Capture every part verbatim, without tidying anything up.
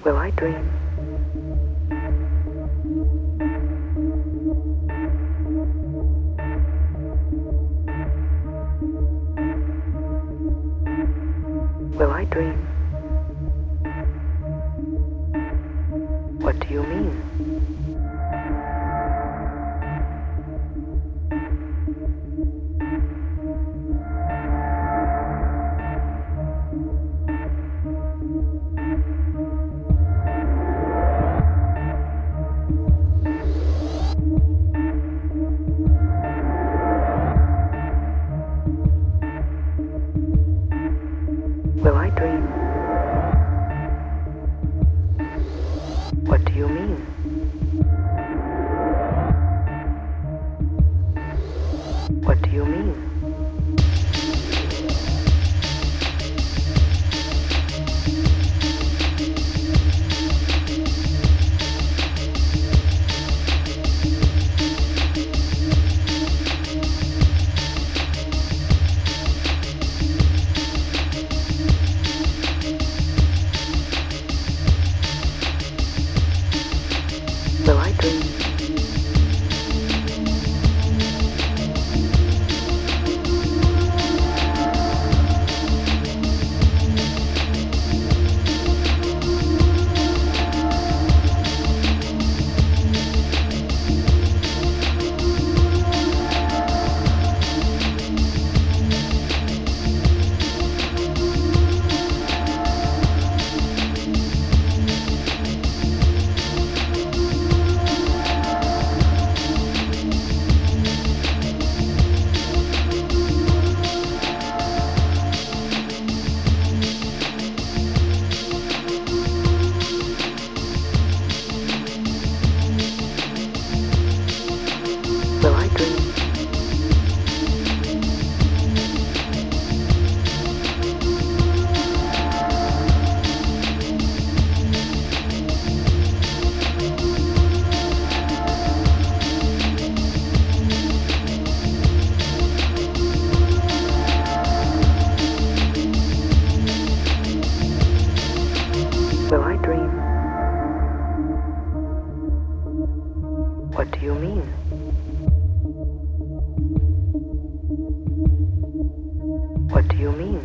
Will I dream? Will I dream? What do you mean? Will I dream? What do you mean? What do you mean? Will I dream? Will I dream? Will I dream? What do you mean? What do you mean?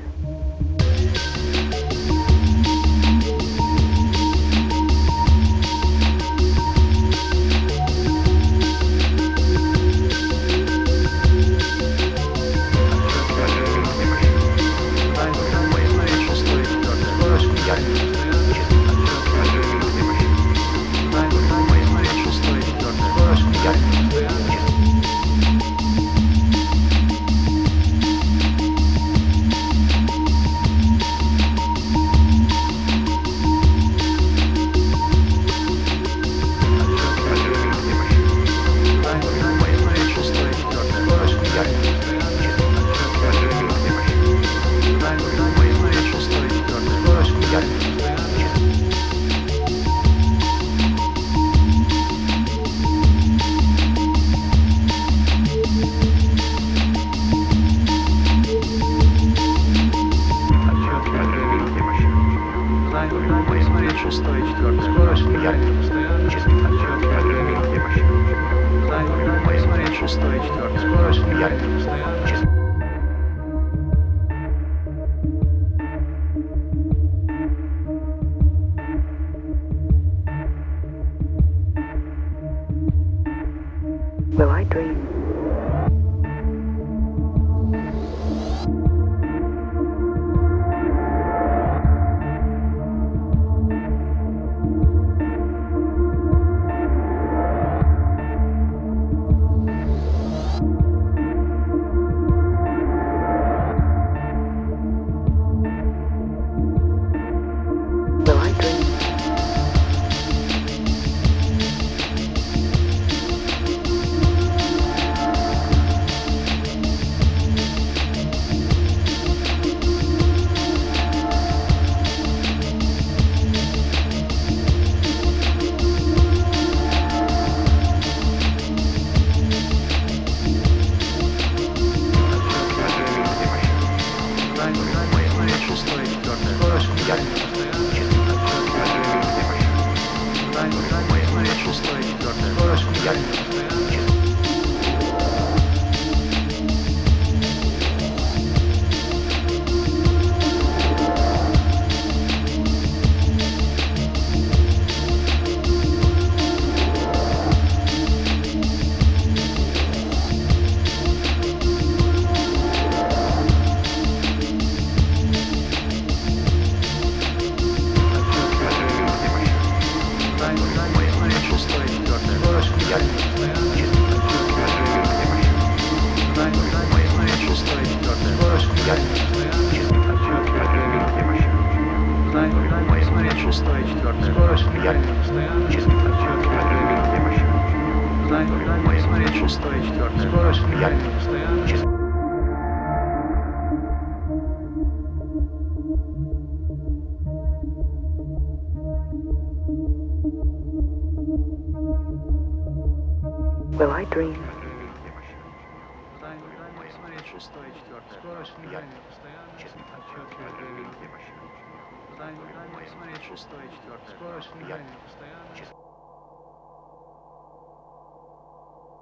Шестое, четвертое. Скорость минимальная постоянно. Посмотреть шестое, четвертое. Скорость минимальная постоянно. Will I dream? Will I dream? Шестое, четвертое. Скорость минимальная постоянно. движение постоянно. Шестой, четвертый. Скорость движения постоянно. Шестой, четвертый. Скорость движения постоянно. Дай посмотреть шестой, четвертый. Скорость движения постоянно. Дай посмотреть шестой, четвертый. Скорость движения постоянно. Will I dream? Дай посмотреть шестой, четвертый. Скорость движения постоянно. Дай посмотреть шестой, четвертый. Скорость движения постоянно.